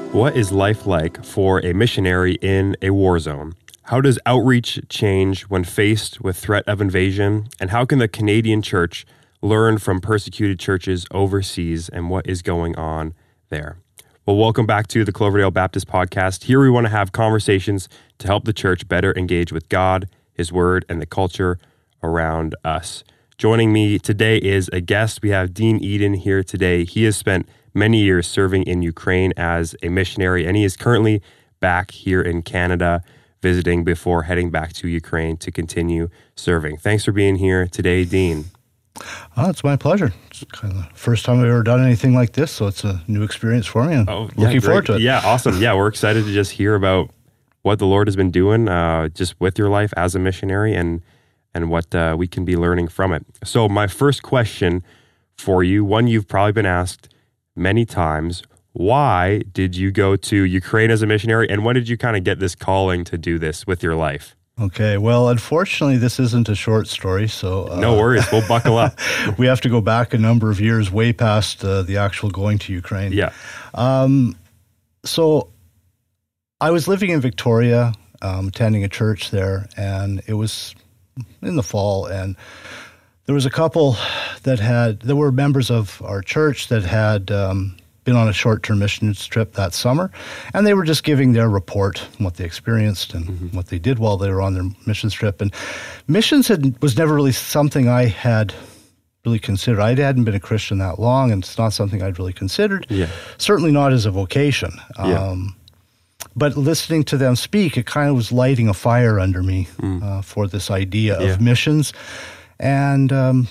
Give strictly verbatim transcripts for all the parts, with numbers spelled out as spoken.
What is life like for a missionary in a war zone? How does outreach change when faced with threat of invasion? And how can the Canadian church learn from persecuted churches overseas, and what is going on there? Well, welcome back to the Cloverdale Baptist Podcast. Here we want to have conversations to help the church better engage with God, His Word, and the culture around us. Joining me today is a guest. We have Dean Eden here today. He has spent many years serving in Ukraine as a missionary, and he is currently back here in Canada visiting before heading back to Ukraine to continue serving. Thanks for being here today, Dean. Oh, it's my pleasure. It's kind of the first time I've ever done anything like this, so it's a new experience for me, and oh, yeah, looking great. forward to it. Yeah, awesome. Yeah, we're excited to just hear about what the Lord has been doing uh, just with your life as a missionary and and what uh, we can be learning from it. So my first question for you, one you've probably been asked many times, why did you go to Ukraine as a missionary, and when did you kind of get this calling to do this with your life? Okay, well, unfortunately, this isn't a short story, so... Uh, no worries, we'll buckle up. We have to go back a number of years, way past uh, the actual going to Ukraine. Yeah. Um, so I was living in Victoria, um, attending a church there, and it was in the fall, and there was a couple that had, there were members of our church that had um, been on a short-term missions trip that summer, and they were just giving their report, what they experienced and mm-hmm. what they did while they were on their missions trip. And missions had, was never really something I had really considered. I hadn't been a Christian that long, and it's not something I'd really considered. Yeah. Certainly not as a vocation. Yeah. Um, But listening to them speak, it kind of was lighting a fire under me mm. uh, for this idea yeah. of missions. And um,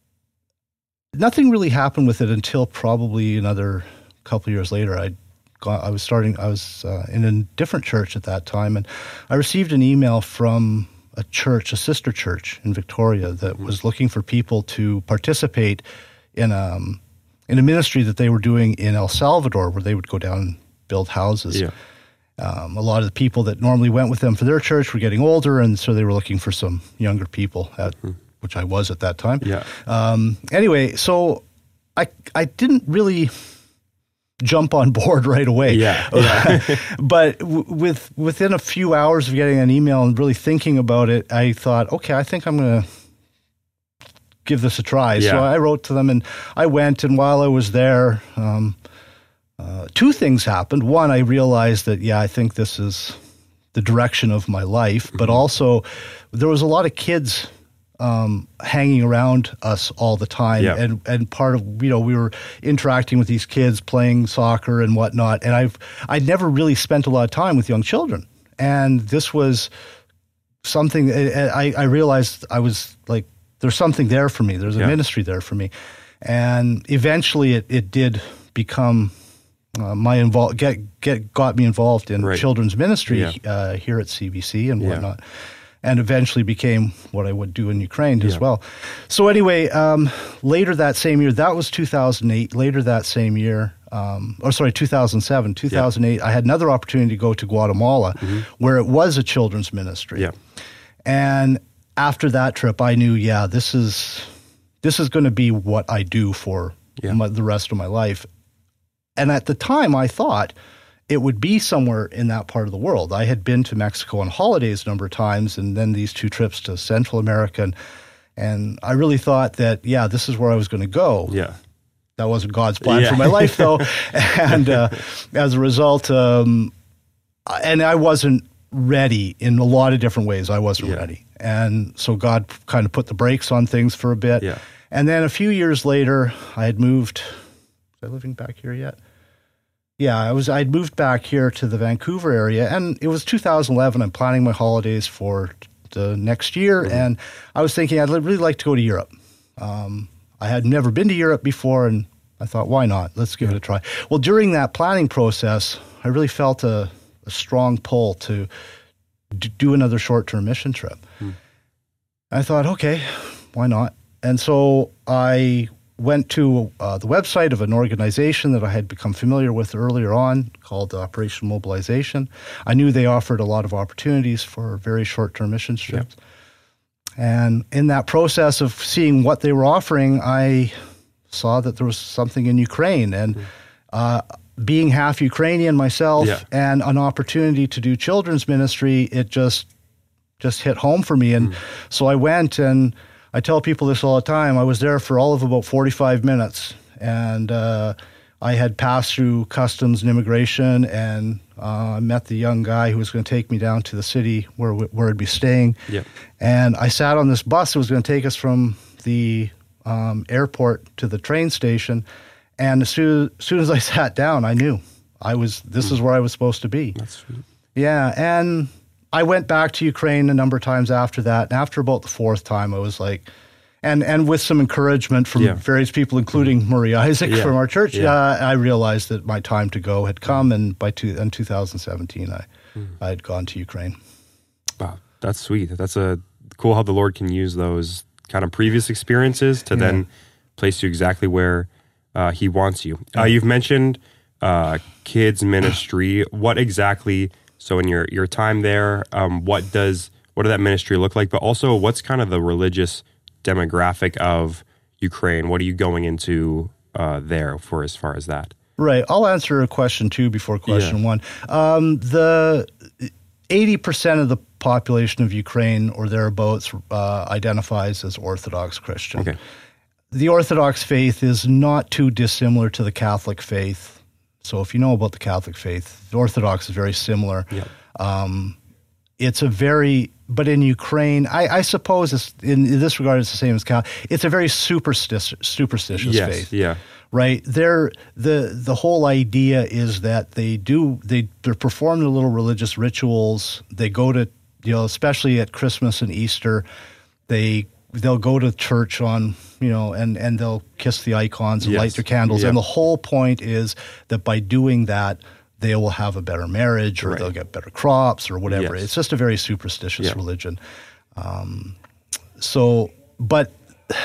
nothing really happened with it until probably another couple of years later. I got, I was starting, I was uh, in a different church at that time, and I received an email from a church, a sister church in Victoria, that mm. was looking for people to participate in a, in a ministry that they were doing in El Salvador, where they would go down and build houses. Yeah. Um, a lot of the people that normally went with them for their church were getting older, and so they were looking for some younger people, at, mm-hmm. which I was at that time. Yeah. Um, anyway, so I I didn't really jump on board right away. Yeah. yeah. But w- with within a few hours of getting an email and really thinking about it, I thought, okay, I think I'm going to give this a try. Yeah. So I wrote to them, and I went, and while I was there, um, Uh, two things happened. One, I realized that, yeah, I think this is the direction of my life, mm-hmm. but also there was a lot of kids um, hanging around us all the time. Yeah. And, and part of, you know, we were interacting with these kids, playing soccer and whatnot. And I've, I'd never really spent a lot of time with young children. And this was something, I, I realized I was like, there's something there for me. There's a yeah. ministry there for me. And eventually it, it did become... Uh, my invol- get get got me involved in right. children's ministry yeah. uh, here at C B C and whatnot, yeah. and eventually became what I would do in Ukraine yeah. as well. So anyway, um, later that same year, that was two thousand eight. Later that same year, um, or sorry, two thousand seven, two thousand eight, yeah. I had another opportunity to go to Guatemala, mm-hmm. where it was a children's ministry. Yeah. And after that trip, I knew, yeah, this is this is going to be what I do for yeah. my, the rest of my life. And at the time, I thought it would be somewhere in that part of the world. I had been to Mexico on holidays a number of times, and then these two trips to Central America. And, and I really thought that, yeah, this is where I was going to go. Yeah. That wasn't God's plan yeah. for my life, though. And uh, as a result, um, and I wasn't ready in a lot of different ways. I wasn't yeah. ready. And so God kind of put the brakes on things for a bit. Yeah. And then a few years later, I had moved... Am I living back here yet? Yeah, I was. I'd moved back here to the Vancouver area, and it was two thousand eleven. I'm planning my holidays for the next year, mm-hmm. and I was thinking I'd really like to go to Europe. Um, I had never been to Europe before, and I thought, why not? Let's give yeah. it a try. Well, during that planning process, I really felt a, a strong pull to d- do another short-term mission trip. Mm. I thought, okay, why not? And so I went to uh, the website of an organization that I had become familiar with earlier on called Operation Mobilization. I knew they offered a lot of opportunities for very short-term mission trips. Yeah. And in that process of seeing what they were offering, I saw that there was something in Ukraine. And mm. uh, being half Ukrainian myself Yeah. and an opportunity to do children's ministry, it just just hit home for me. And mm. so I went, and I tell people this all the time. I was there for all of about forty-five minutes, and uh, I had passed through customs and immigration, and uh, I met the young guy who was going to take me down to the city where where I'd be staying. Yep. And I sat on this bus that was going to take us from the um, airport to the train station. And as soon, as soon as I sat down, I knew I was. This mm. is where I was supposed to be. That's sweet. Yeah, and I went back to Ukraine a number of times after that. And after about the fourth time, I was like, and and with some encouragement from yeah. various people, including Murray Isaac yeah. from our church, yeah. uh, I realized that my time to go had come. And by two, in two thousand seventeen, I mm. I had gone to Ukraine. Wow, that's sweet. That's a cool how the Lord can use those kind of previous experiences to yeah. then place you exactly where uh, He wants you. Uh, you've mentioned uh, kids ministry. What exactly? So in your, your time there, um, what does what does that ministry look like? But also, what's kind of the religious demographic of Ukraine? What are you going into uh, there for as far as that? Right. I'll answer a question two before question yeah. one. Um, the eighty percent of the population of Ukraine or thereabouts uh, identifies as Orthodox Christian. Okay. The Orthodox faith is not too dissimilar to the Catholic faith. So if you know about the Catholic faith, the Orthodox is very similar. Yep. Um, it's a very, but in Ukraine, I, I suppose it's, in this regard, it's the same as Catholic. It's a very superstitious, superstitious yes, faith. Yeah. Right. They're, the the whole idea is that they do they they perform the little religious rituals. They go to, you know, especially at Christmas and Easter, they they'll go to church on, you know, and, and they'll kiss the icons and yes. light their candles. Yeah. And the whole point is that by doing that, they will have a better marriage or right. they'll get better crops or whatever. Yes. It's just a very superstitious yeah. religion. Um, so, but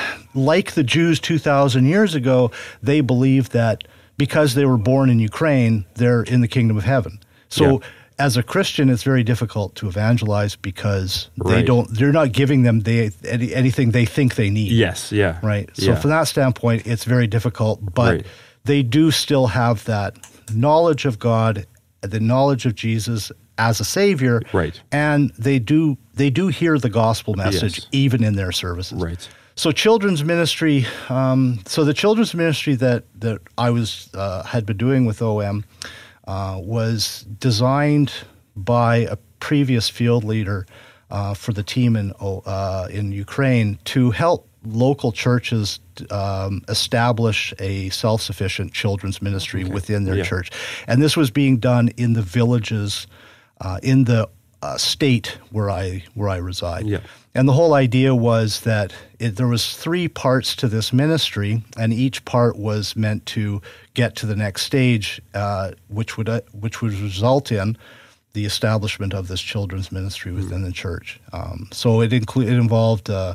like the Jews two thousand years ago, they believe that because they were born in Ukraine, they're in the kingdom of heaven. So yeah. as a Christian, it's very difficult to evangelize because they right. don't, they're not giving them they, any, anything they think they need. Yes, yeah. Right. So yeah. from that standpoint, it's very difficult, but right. they do still have that knowledge of God, the knowledge of Jesus as a Savior. Right. And they do, they do hear the gospel message yes. even in their services. Right. So children's ministry, um, so the children's ministry that, that I was uh, had been doing with O M uh, was designed by a previous field leader uh, for the team in uh, in Ukraine to help local churches um, establish a self-sufficient children's ministry okay. within their yeah. church. And this was being done in the villages, uh, in the uh, state where I where I reside. Yeah. And the whole idea was that it, there was three parts to this ministry, and each part was meant to get to the next stage, uh, which would uh, which would result in the establishment of this children's ministry within mm. the church. Um, so it inclu- it involved uh,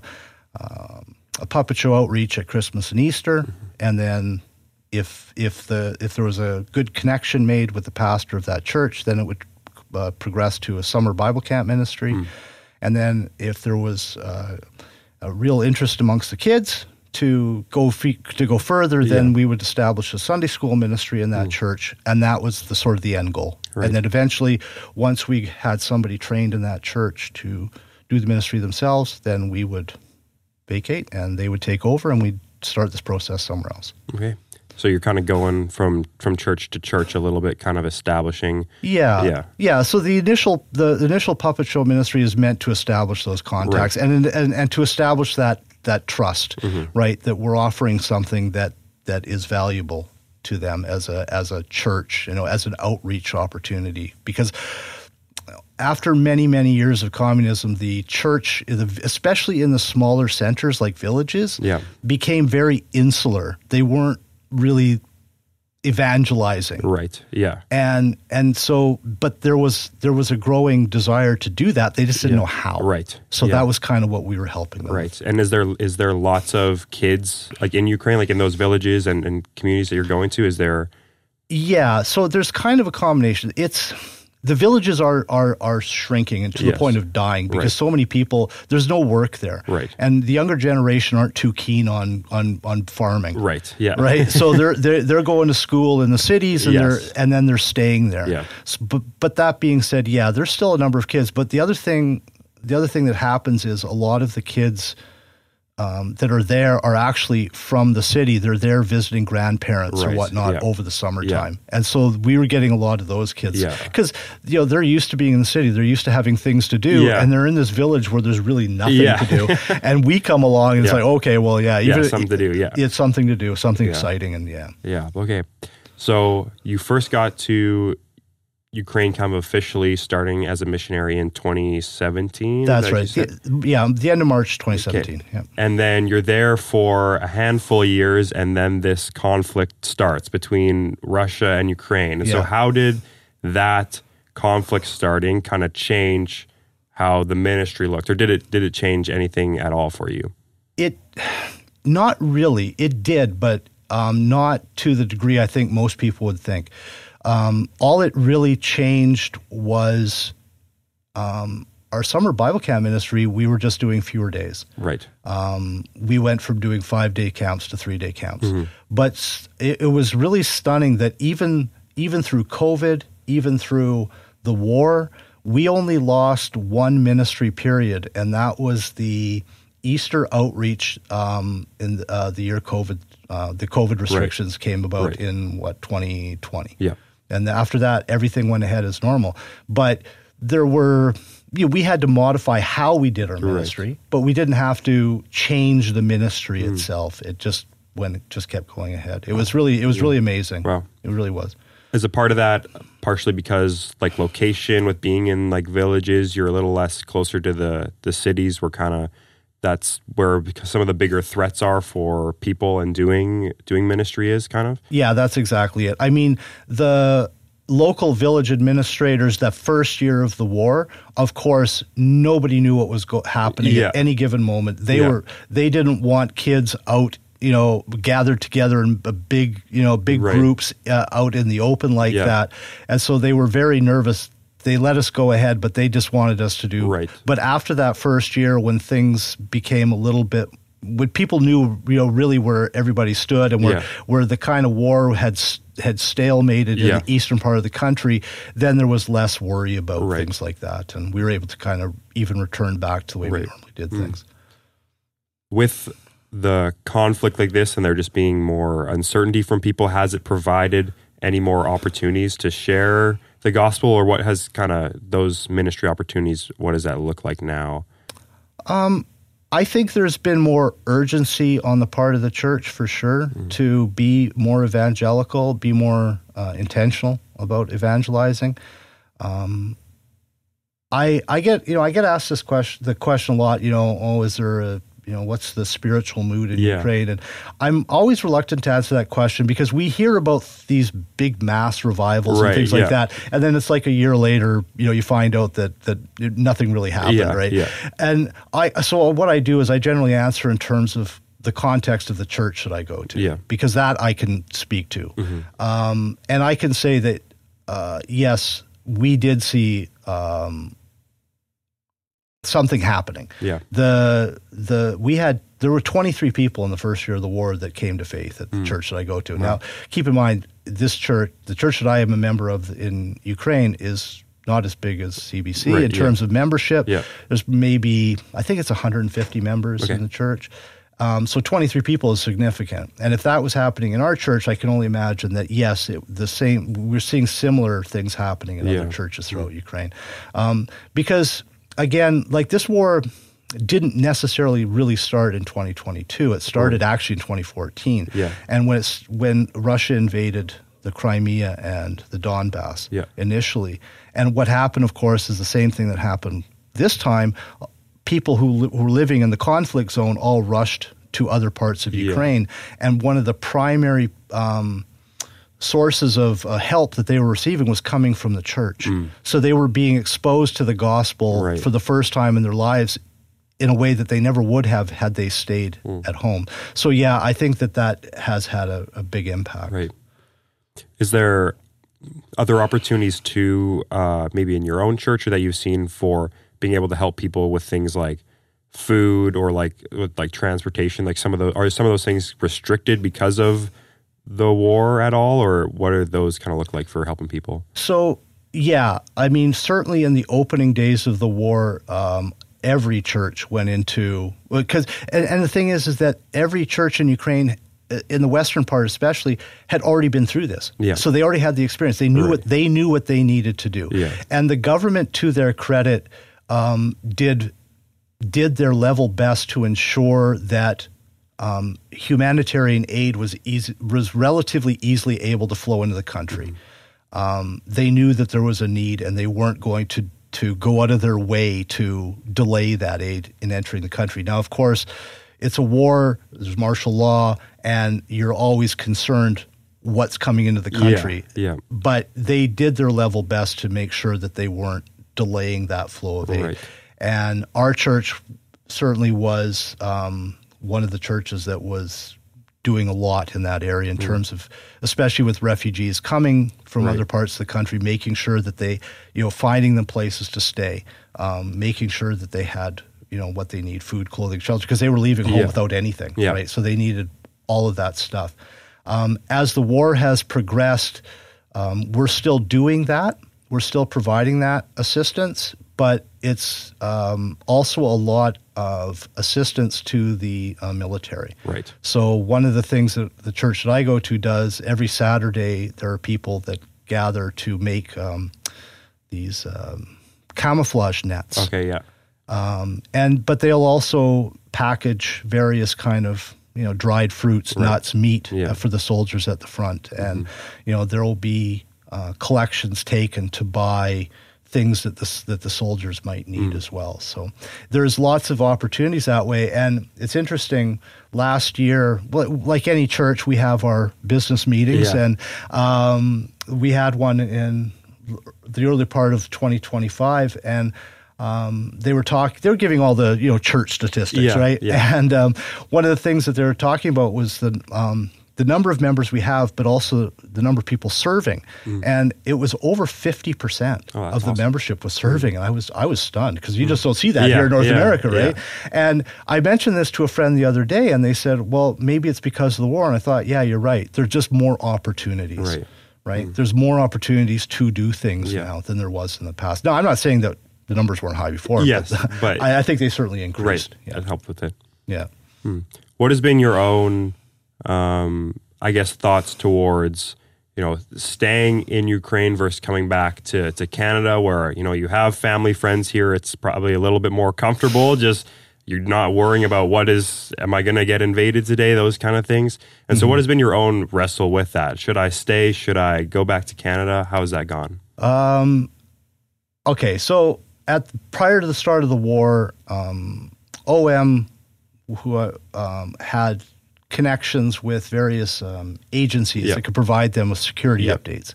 um, a puppet show outreach at Christmas and Easter, mm-hmm. and then if if the if there was a good connection made with the pastor of that church, then it would uh, progress to a summer Bible camp ministry. Mm. And then if there was uh, a real interest amongst the kids to go f- to go further, yeah. then we would establish a Sunday school ministry in that mm. church, and that was the sort of the end goal. Right. And then eventually, once we had somebody trained in that church to do the ministry themselves, then we would vacate, and they would take over, and we'd start this process somewhere else. Okay. So you're kind of going from, from church to church a little bit, kind of establishing. Yeah, yeah, yeah. So the initial the, the initial puppet show ministry is meant to establish those contacts right. and, and and to establish that that trust, mm-hmm. right? That we're offering something that that is valuable to them as a as a church, you know, as an outreach opportunity. Because after many many years of communism, the church, especially in the smaller centers like villages, yeah. became very insular. They weren't really evangelizing. Right. Yeah. And and so but there was there was a growing desire to do that. They just didn't yeah. know how. Right. So yeah. that was kind of what we were helping them right. with. And is there is there lots of kids like in Ukraine, like in those villages and, and communities that you're going to? Is there Yeah, so there's kind of a combination. It's the villages are are are shrinking and to Yes. the point of dying because Right. so many people, there's no work there. Right. And the younger generation aren't too keen on on, on farming. Right. Yeah. Right. So they're they're they're going to school in the cities and Yes. they're and then they're staying there. Yeah. S- But but that being said, yeah, there's still a number of kids. But the other thing the other thing that happens is a lot of the kids Um, that are there are actually from the city. They're there visiting grandparents or Right, whatnot yeah. over the summertime. And so we were getting a lot of those kids Yeah. because, you know, they're used to being in the city. They're used to having things to do Yeah. and they're in this village where there's really nothing Yeah. to do. And we come along and it's Yeah. like, okay, well, yeah. Yeah, even- something to do, yeah. It's something to do, something Yeah. exciting. And yeah. Yeah. Okay. So you first got to Ukraine kind of officially starting as a missionary in twenty seventeen. That's that you right. said? Yeah, the end of March twenty seventeen. Okay. Yeah. And then you're there for a handful of years, and then this conflict starts between Russia and Ukraine. And so, Yeah. how did that conflict starting kind of change how the ministry looked, or did it did it change anything at all for you? It, not really. It did, but um, not to the degree I think most people would think. Um, all it really changed was um, our summer Bible camp ministry. We were just doing fewer days. Right. Um, we went from doing five day camps to three day camps. Mm-hmm. But s- it, it was really stunning that even even through COVID, even through the war, we only lost one ministry period, and that was the Easter outreach um, in uh, the year COVID. Uh, the COVID restrictions came about Right. in what twenty twenty. Yeah. And after that, everything went ahead as normal. But there were, you know, we had to modify how we did our ministry, but we didn't have to change the ministry Mm. itself. It just when it just kept going ahead. It was really, it was really amazing. Wow. It really was. Is a part of that partially because like location with being in like villages, you're a little less closer to the the cities where kind of that's where because some of the bigger threats are for people and doing doing ministry is kind of? Yeah, that's exactly it. I mean, the local village administrators that first year of the war, of course, nobody knew what was go- happening Yeah. at any given moment. They Yeah. were they didn't want kids out, you know, gathered together in a big, you know, big Right. groups uh, out in the open like Yeah. that. And so they were very nervous. They let us go ahead, but they just wanted us to do. Right. But after that first year, when things became a little bit, when people knew, you know, really where everybody stood and where Yeah. where the kind of war had s- had stalemated Yeah. in the eastern part of the country, then there was less worry about Right. things like that, and we were able to kind of even return back to the way Right. we normally did things. With the conflict like this and there just being more uncertainty from people, has it provided any more opportunities to share the gospel, or what has kind of those ministry opportunities, what does that look like now? I think there's been more urgency on the part of the church for sure Mm-hmm. to be more evangelical, be more uh, intentional about evangelizing. Um, I I get you know I get asked this question the question a lot. You know, oh, is there a you know what's the spiritual mood in Yeah. Ukraine? And I'm always reluctant to answer that question because we hear about these big mass revivals Right, and things yeah. like that, and then it's like a year later, you know, you find out that that nothing really happened, Yeah, right? yeah. And I so what I do is I generally answer in terms of the context of the church that I go to, Yeah. because that I can speak to, um, and I can say that uh, yes, we did see um, something happening. Yeah. The the we had there were twenty-three people in the first year of the war that came to faith at the Mm. church that I go to. Now, keep in mind this church, the church that I am a member of in Ukraine, is not as big as C B C Right, in yeah. terms of membership. Yeah. There's maybe I think it's one hundred fifty members Okay. in the church. Um, so twenty-three people is significant, and if that was happening in our church, I can only imagine that yes, it, the same. We're seeing similar things happening in Yeah. other churches throughout Ukraine, um, because again, like this war didn't necessarily really start in twenty twenty-two. It started actually in twenty fourteen, Yeah. and when it's when Russia invaded the Crimea and the Donbass Yeah. initially, and what happened, of course, is the same thing that happened this time. People who, li- who were living in the conflict zone all rushed to other parts of Yeah. Ukraine, and one of the primary um, sources of uh, help that they were receiving was coming from the church. So they were being exposed to the gospel Right. for the first time in their lives in a way that they never would have had they stayed at home. So yeah, I think that that has had a, a big impact. Right. Is there other opportunities too, uh, maybe in your own church or that you've seen for being able to help people with things like food or like with like transportation? Like some of those, are some of those things restricted because of the war at all, or what do those kind of look like for helping people? So, yeah, I mean, certainly in the opening days of the war, um, every church went into, because, and, and the thing is, is that every church in Ukraine, in the western part especially, had already been through this. Yeah. So they already had the experience. They knew Right. what they knew what they needed to do. Yeah. And the government, to their credit, um, did did their level best to ensure that um, humanitarian aid was easy, was relatively easily able to flow into the country. Mm-hmm. Um, they knew that there was a need, and they weren't going to to go out of their way to delay that aid in entering the country. Now, of course, it's a war, there's martial law, and you're always concerned what's coming into the country. Yeah, yeah. But they did their level best to make sure that they weren't delaying that flow of aid. Right. And our church certainly was um, one of the churches that was doing a lot in that area in mm. terms of, especially with refugees coming from right. other parts of the country, making sure that they, you know, finding them places to stay, um, making sure that they had, you know, what they need, food, clothing, shelter, because they were leaving home yeah. without anything, yeah. right? So they needed all of that stuff. Um, as the war has progressed, um, we're still doing that. We're still providing that assistance, but it's um, also a lot of assistance to the uh, military. Right. So one of the things that the church that I go to does, every Saturday, there are people that gather to make um, these um, camouflage nets. Okay, yeah. Um, and but they'll also package various kind of, you know, dried fruits, right. nuts, meat yeah. uh, for the soldiers at the front. And, mm-hmm. you know, there will be uh, collections taken to buy things that the, that the soldiers might need mm. as well. So there's lots of opportunities that way. And it's interesting, last year, like any church, we have our business meetings. Yeah. And um, we had one in the early part of twenty twenty-five, and Um, they were talking. They were giving all the you know church statistics, yeah, right? Yeah. And um, one of the things that they were talking about was the um, the number of members we have, but also the number of people serving. Mm. And it was over fifty percent oh, of the awesome. membership was serving, mm. and I was I was stunned because you mm. just don't see that yeah, here in North yeah, America, right? Yeah. And I mentioned this to a friend the other day, and they said, "Well, maybe it's because of the war." And I thought, "Yeah, you're right. There's just more opportunities." Right. Right. Mm. There's more opportunities to do things yeah. now than there was in the past. Now, I'm not saying that the numbers weren't high before. Yes, but, but I, I think they certainly increased. Right, yeah. that helped with it. Yeah. Hmm. What has been your own, um, I guess, thoughts towards, you know, staying in Ukraine versus coming back to, to Canada, where, you know, you have family, friends here. It's probably a little bit more comfortable. Just you're not worrying about what is, am I going to get invaded today? Those kind of things. And mm-hmm. so, what has been your own wrestle with that? Should I stay? Should I go back to Canada? How has that gone? Um. Okay, so. At prior to the start of the war, um, O M, who uh, um, had connections with various um, agencies yep. that could provide them with security yep. updates,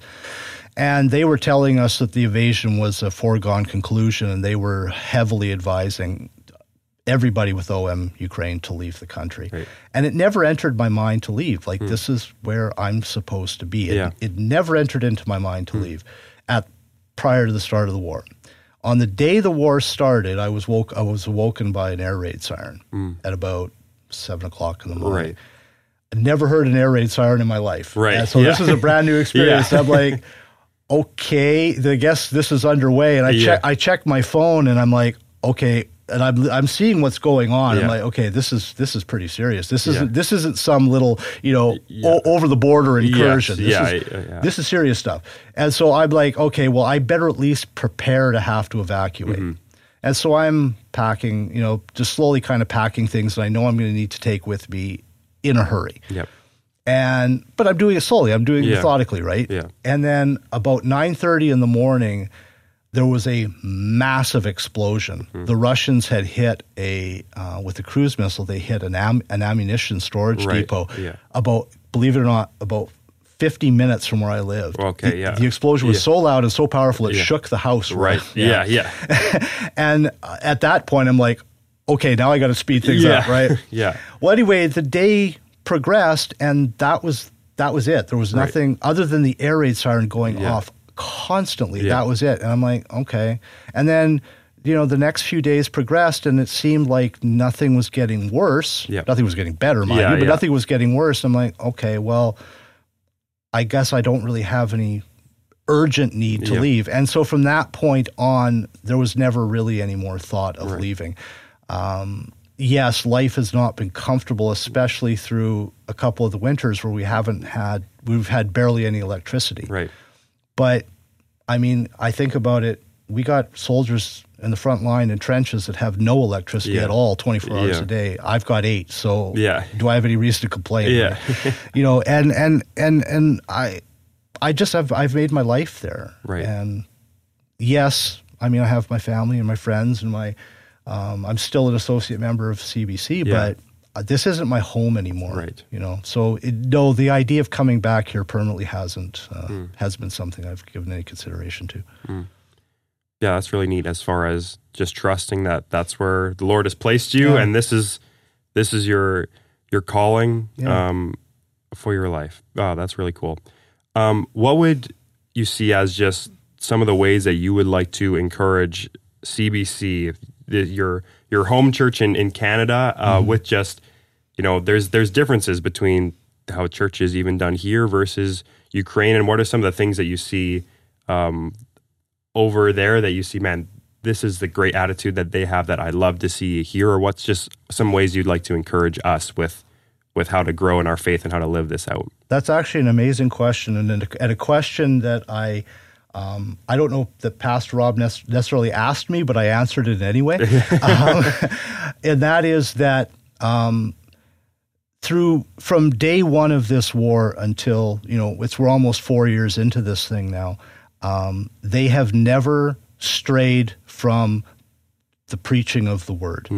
and they were telling us that the invasion was a foregone conclusion, and they were heavily advising everybody with O M Ukraine to leave the country. Right. And it never entered my mind to leave. Like, mm. this is where I'm supposed to be. It, yeah. it never entered into my mind to mm. leave at prior to the start of the war. On the day the war started, I was woke. I was awoken by an air raid siren mm. at about seven o'clock in the morning. Right. I'd never heard an air raid siren in my life. Right. And so yeah. this is a brand new experience. yeah. I'm like, okay, I guess this is underway. And I yeah. check. I check my phone, and I'm like, okay. And I'm I'm seeing what's going on. Yeah. I'm like, okay, this is this is pretty serious. This isn't yeah. this isn't some little you know yeah. o- over the border incursion. Yes. This Yeah. is Yeah. this is serious stuff. And so I'm like, okay, well, I better at least prepare to have to evacuate. Mm-hmm. And so I'm packing, you know, just slowly kind of packing things that I know I'm going to need to take with me in a hurry. Yep. And but I'm doing it slowly. I'm doing it yeah. methodically, right? Yeah. And then about nine thirty in the morning, there was a massive explosion. Mm-hmm. The Russians had hit a, uh, with a cruise missile, they hit an, am- an ammunition storage right. depot yeah. about, believe it or not, about fifty minutes from where I lived. Okay, the, yeah. The explosion was yeah. so loud and so powerful, it yeah. shook the house. Right, right? yeah, yeah. yeah. And uh, at that point, I'm like, okay, now I got to speed things yeah. up, right? yeah. Well, anyway, the day progressed, and that was that was it. There was Right. nothing other than the air raid siren going Yeah. off constantly. Yeah. That was it. And I'm like, okay. And then, you know, the next few days progressed, and it seemed like nothing was getting worse. Yeah. Nothing was getting better, mind Yeah, you, but yeah. nothing was getting worse. I'm like, okay, well, I guess I don't really have any urgent need to Yeah. leave. And so from that point on, there was never really any more thought of Right. leaving. Um, yes, life has not been comfortable, especially through a couple of the winters where we haven't had, we've had barely any electricity. Right. But I mean, I think about it, we got soldiers in the front line in trenches that have no electricity Yeah. at all twenty-four hours Yeah. a day. I've got eight. So Yeah. do I have any reason to complain? Yeah. you know, and, and, and, and I, I just have, I've made my life there. Right. And yes, I mean, I have my family and my friends and my, um, I'm still an associate member of C B C, Yeah. but uh, this isn't my home anymore. Right. You know, so it, no, the idea of coming back here permanently hasn't, uh, Hmm. has been something I've given any consideration to. Yeah, that's really neat as far as just trusting that that's where the Lord has placed you, Yeah. and this is this is your your calling Yeah. um, for your life. Oh, that's really cool. Um, what would you see as just some of the ways that you would like to encourage C B C, the, your your home church in in Canada, uh, Mm-hmm. with just you know there's there's differences between how church is even done here versus Ukraine, and what are some of the things that you see um, over there that you see, man, this is the great attitude that they have that I love to see here, or what's just some ways you'd like to encourage us with with how to grow in our faith and how to live this out? That's actually an amazing question, and a, and a question that I, um, I don't know that Pastor Rob nec- necessarily asked me, but I answered it anyway. um, and that is that um, through from day one of this war until you know it's we're almost four years into this thing now, um, they have never strayed from the preaching of the word.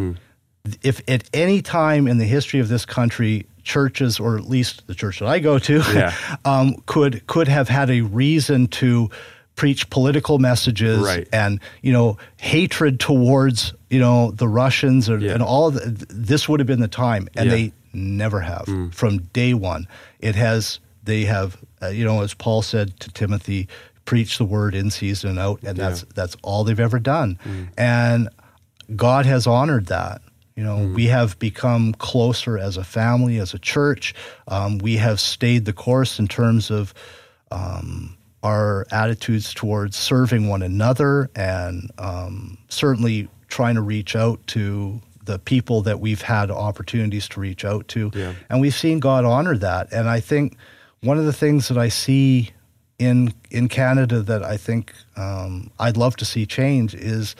If at any time in the history of this country, churches, or at least the church that I go to, Yeah. um, could could have had a reason to preach political messages Right. and you know hatred towards you know the Russians or, Yeah. and all of the, this would have been the time, and Yeah. they never have from day one. It has they have uh, you know as Paul said to Timothy, preach the word in season and out, and that's that's all they've ever done, and God has honored that. You know, we have become closer as a family, as a church. Um, we have stayed the course in terms of um, our attitudes towards serving one another, and um, certainly trying to reach out to the people that we've had opportunities to reach out to. Yeah. And we've seen God honor that. And I think one of the things that I see in in Canada that I think um, I'd love to see change is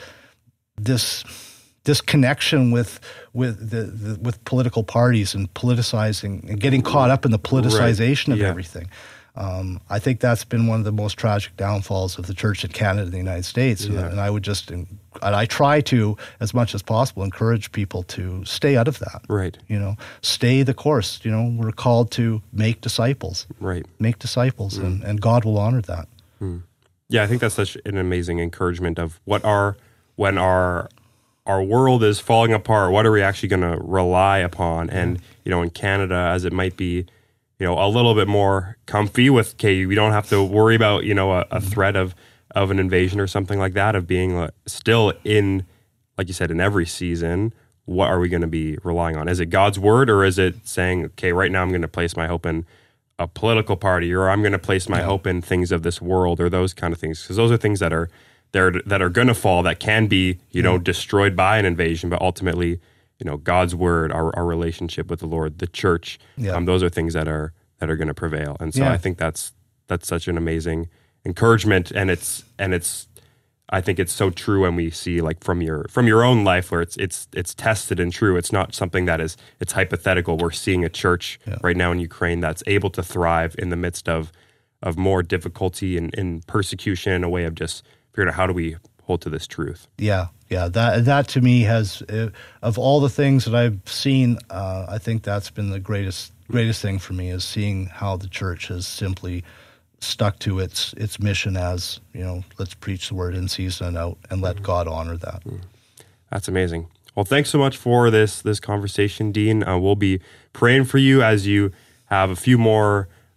this this connection with with the, the with political parties and politicizing and getting caught up in the politicization of Yeah. everything. Um, I think that's been one of the most tragic downfalls of the church in Canada and the United States. Yeah. And I would just, and I try to, as much as possible, encourage people to stay out of that. Right, You know, stay the course. You know, we're called to make disciples, right. make disciples, and, and God will honor that. Yeah, I think that's such an amazing encouragement of what are when our our world is falling apart, what are we actually going to rely upon? And you know, in Canada, as it might be, you know, a little bit more comfy with, okay, we don't have to worry about, you know, a, a threat of of an invasion or something like that, of being uh, still in, like you said, in every season. What are we going to be relying on? Is it God's word, or is it saying, okay, right now I'm going to place my hope in a political party, or I'm going to place my Yeah. hope in things of this world, or those kind of things? Because those are things that are there that are going to fall, that can be, you know, destroyed by an invasion, but ultimately, you know, God's word, our, our relationship with the Lord, the church, Yeah. um, those are things that are that are going to prevail. And so Yeah. I think that's that's such an amazing encouragement, and it's and it's I think it's so true when we see, like, from your from your own life, where it's it's it's tested and true. It's not something that is it's hypothetical. We're seeing a church Yeah. right now in Ukraine that's able to thrive in the midst of of more difficulty and, and persecution, in a way of just figuring out how do we hold to this truth. Yeah, yeah. That that to me has, uh, of all the things that I've seen, uh, I think that's been the greatest greatest thing for me, is seeing how the church has simply stuck to its its mission as, you know, let's preach the word in season and out, and let God honor that. That's amazing. Well, thanks so much for this this conversation, Dean. Uh, we'll be praying for you as you have a few more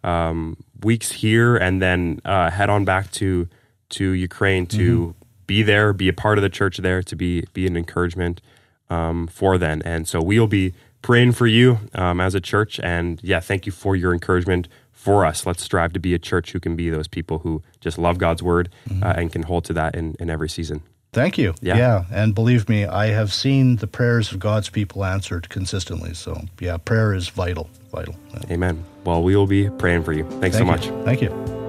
um, weeks here, and then uh, head on back to to Ukraine to mm-hmm. be there, be a part of the church there, to be be an encouragement um, for them. And so we'll be praying for you um, as a church. And yeah, thank you for your encouragement for us. Let's strive to be a church who can be those people who just love God's word mm-hmm. uh, and can hold to that in, in every season. Thank you. Yeah. yeah. And believe me, I have seen the prayers of God's people answered consistently. So yeah, prayer is vital, vital. Yeah. Amen. Well, we will be praying for you. Thanks Thank so much. You. Thank you.